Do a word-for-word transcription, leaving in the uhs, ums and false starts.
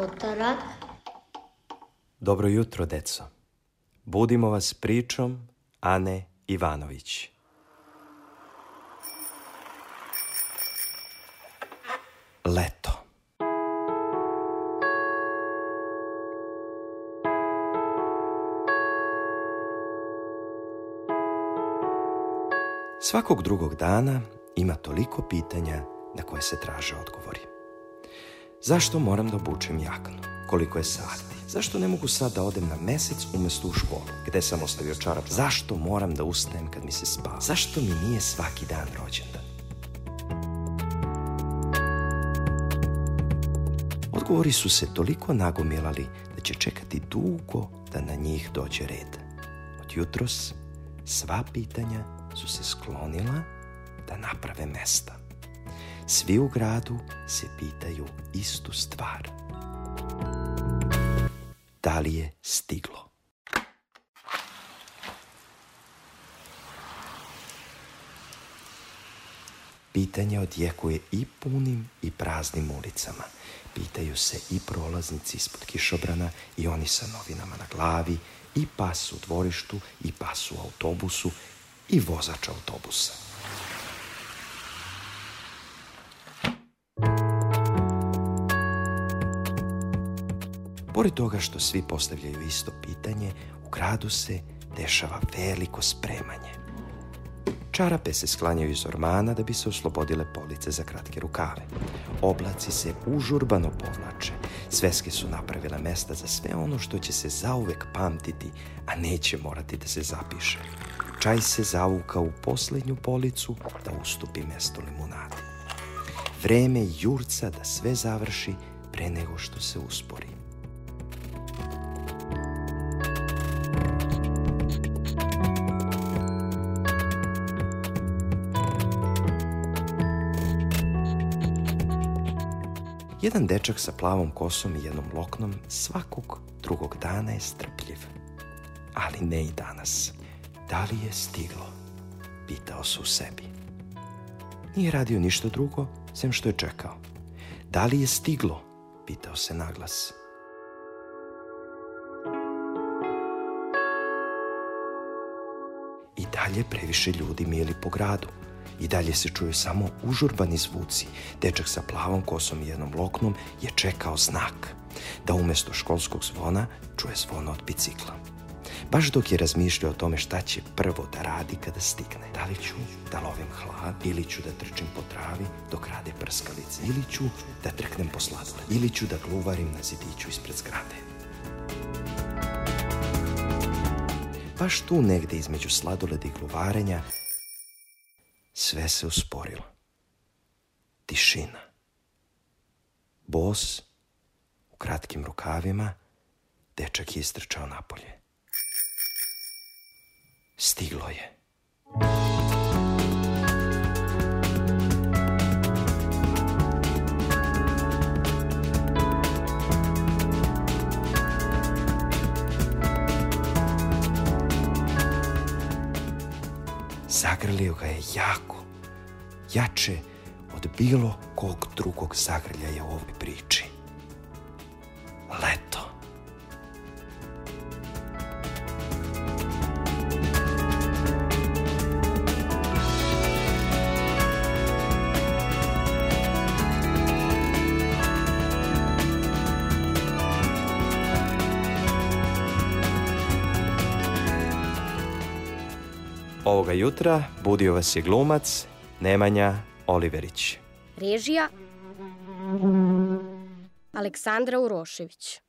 utorak. Dobro jutro, deco. Budimo vas pričom Ane Ivanović. Leto. Svakog drugog dana ima toliko pitanja na koje se traže odgovori. Zašto moram da obučem jaknu? Koliko je sati? Zašto ne mogu sad da odem na mesec umjesto u školu? Gde sam ostavio čarap? Zašto moram da ustajem kad mi se spava? Zašto mi nije svaki dan rođendan? Odgovori su se toliko nagomilali da će čekati dugo da na njih dođe red. Od jutros sva pitanja su se sklonila da naprave mesta. Svi u gradu se pitaju istu stvar. Da li je stiglo? Pitanje odjekuje i punim i praznim ulicama. Pitaju se i prolaznici ispod kišobrana, i oni sa novinama na glavi, i pas u dvorištu, i pas u autobusu, i vozač autobusa. Pored toga što svi postavljaju isto pitanje, u gradu se dešava veliko spremanje. Čarape se sklanjaju iz ormana da bi se oslobodile police za kratke rukave. Oblaci se užurbano povlače. Sveske su napravile mesta za sve ono što će se zauvek pamtiti, a neće morati da se zapiše. Čaj se zavuka u poslednju policu da ustupi mesto limunadi. Vreme jurca da sve završi pre nego što se uspori. Jedan dečak sa plavom kosom i jednom loknom svakog drugog dana je strpljiv. Ali ne i danas. Da li je stiglo? Pitao se u sebi. Nije radio ništa drugo, sem što je čekao. Da li je stiglo? Pitao se naglas. I dalje previše ljudi mijeli po gradu. I dalje se čuju samo užurbani zvuci. Dečak sa plavom kosom i jednom loknom je čekao znak. Da umjesto školskog zvona čuje zvono od bicikla. Baš dok je razmišljao o tome šta će prvo da radi kada stigne. Da li ću da lovim hlad, ili ću da trčim po travi dok rade prskalice, ili ću da trknem po sladoled, ili ću da gluvarim na zidiću ispred zgrade. Baš tu negde između sladoleda i gluvarenja sve se usporilo. Tišina. Bos, u kratkim rukavima, dečak je istrčao napolje. Stiglo je. Zagrlio ga je jako, jače od bilo kog drugog zagrljaja u ovoj priči. Leto. Ovoga jutra budio vas je glumac Nemanja Oliverić. Režija Aleksandra Urošević.